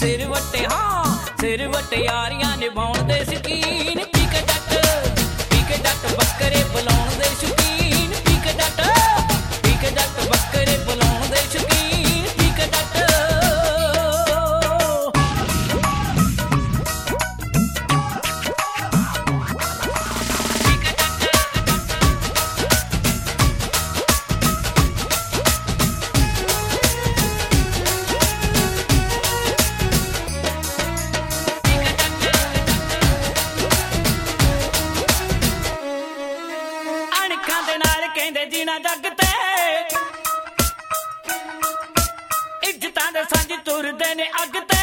सिर वट्टे हाँ सिर वट्टे यारियां निभाउण दे शकीन पी के जट बकरे बुलाउण दे शकीन पी के जट बकरे बुलाउण दे शकीन पी के जट कहंदे जीना जग ते इज्जतां दे सांझ तुरदे ने अग ते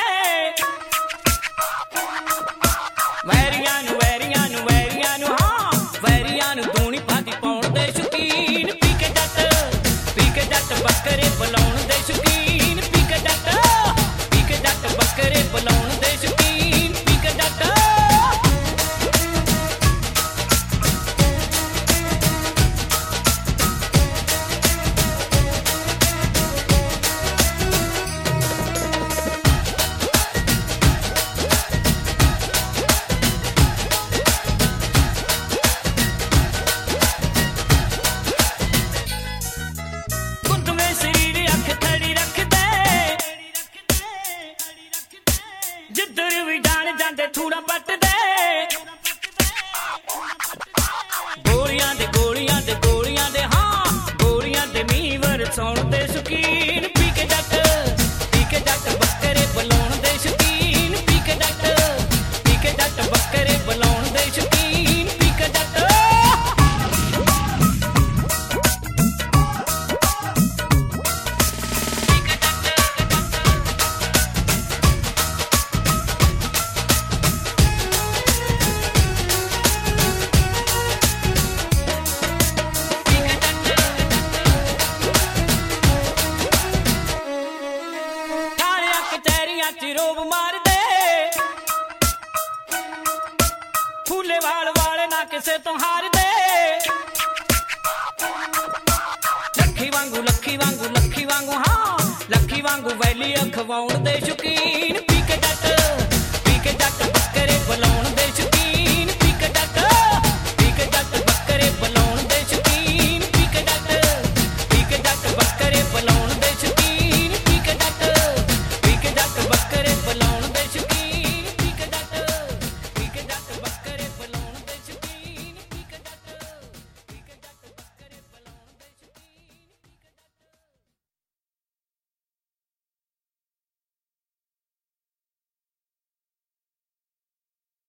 वैरियां नू हाँ वैरियां नू दूनी भादी पाउण दे शकीन पी के जट बकरे बुलाउण दे शकीन पी के जट बकरे बुलाउण दे शकीन पी के जट जिधर भी जान जाते थूड़ा पट दे गोलियां दे हाँ गोलियां दे मीवर सौण दे शकीन पी के जट बकरे बुलाउण दे शकीन पी के जट बकरे बुलाउण दे शकीन पी के जट रोब मार दे फूले वाले ना किसे तो हार दे लखी वांगू हाँ लखी वांगू वैली अखवाउण दे शकीन